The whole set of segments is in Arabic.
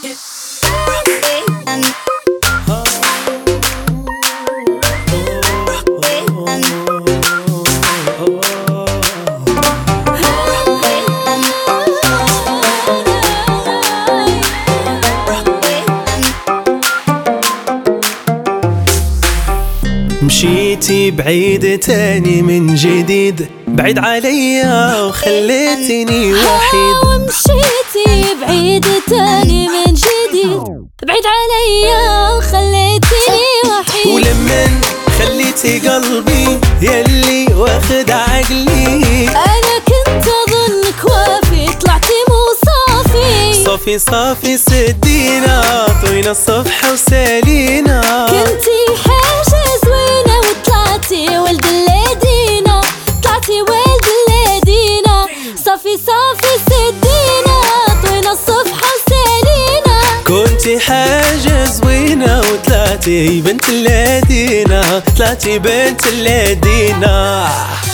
مشيتي بعيد تاني من جديد، بعيد عليا وخليتني وحيد. ومشيتي بعيد تاني من جديد، بعيد عليا وخليتني وحيد. ولمن خليتي قلبي يلي واخد عقلي، انا كنت اظنك وافي طلعتي مو صافي. صافي صافي سدينا طوينا الصفحة وسالينا. كنتي حاجة زوينة وطلعتي ولد الليدينا، طلعتي ولد الليدينا. صافي صافي سدينا طوينا الصفحة وسالينا. كنتي حاجة زوينة وطلعتي بنت الليدينا، طلعتي بنت الليدينا.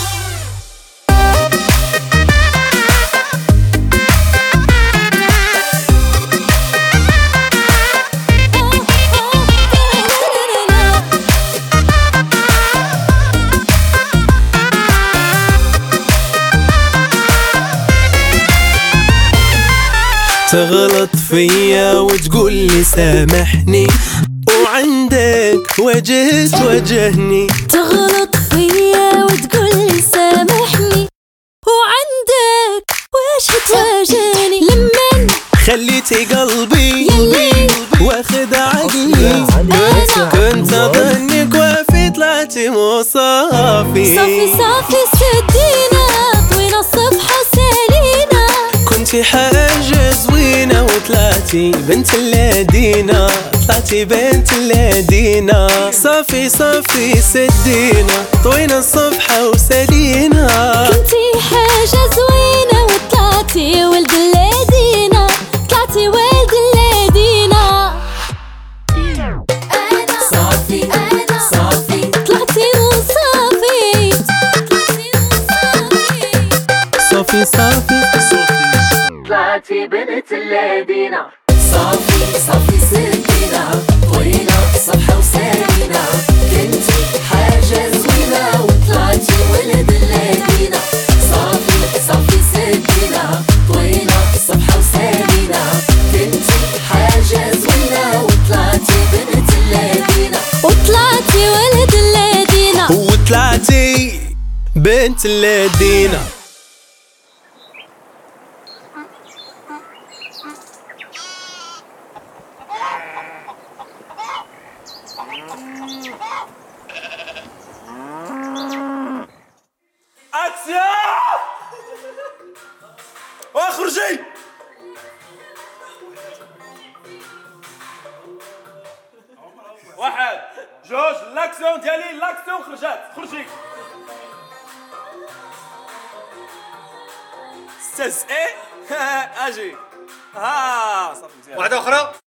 تغلط فيا وتقول لي سامحني، وعندك وجه توجهني. تغلط فيا وتقول لي سامحني، وعندك وجه تواجهني. لمن خليتي قلبي يلي واخد عقلي، كنت اظنك وافي طلعتي مو صافي. صافي صافي سدينا طوينا الصفحة وسالينا. كنتي حاجة زوينة وطلعتي بنت الليدينا، طلعتي بنت الليدينا. صافي صافي سدينا طوينا الصفحة وسالينا. كنتي حاجة زوينة وطلعتي ولد الليدينا، طلعتي ولد الليدينا. أنا صافي أنا صافي طلعتي مو صافي. صافي صافي طلعتي بنت الليدينا. صافي صافي سدينا طوينا الصفحة وسالينا. كنتي حاجة زوينة وطلعتي ولد الليدينا. صافي صافي سدينا طوينا الصفحة وسالينا. كنتي حاجة زوينة وطلعتي بنت الليدينا، وطلعتي ولد الليدينا، وطلعتي بنت الليدينا. اكسيون واخرجي. واحد جوج لاكسيون ديالي لاكسيون خرجات خرجي. استاذ ايه اجي ها صافي مزيان. واحدة أخرى.